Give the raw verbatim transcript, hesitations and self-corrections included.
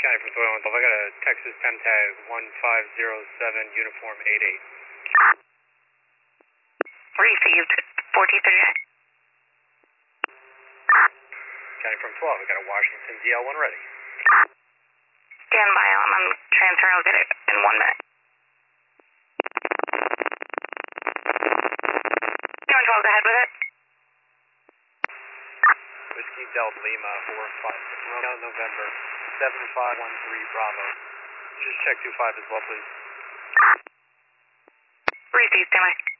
County from three one one. I got a Texas Pen Tag one five zero seven, uniform eight eight. Received, fourteen thirty-nine. County from twelve, I got a Washington D L one ready. Stand by, I'm, I'm transferring, I'll get it in one minute. County twelve, go ahead with it. Whiskey Delta Lima four five six, November seven five one three Bravo. Just check two five as well, please. Received, stand by.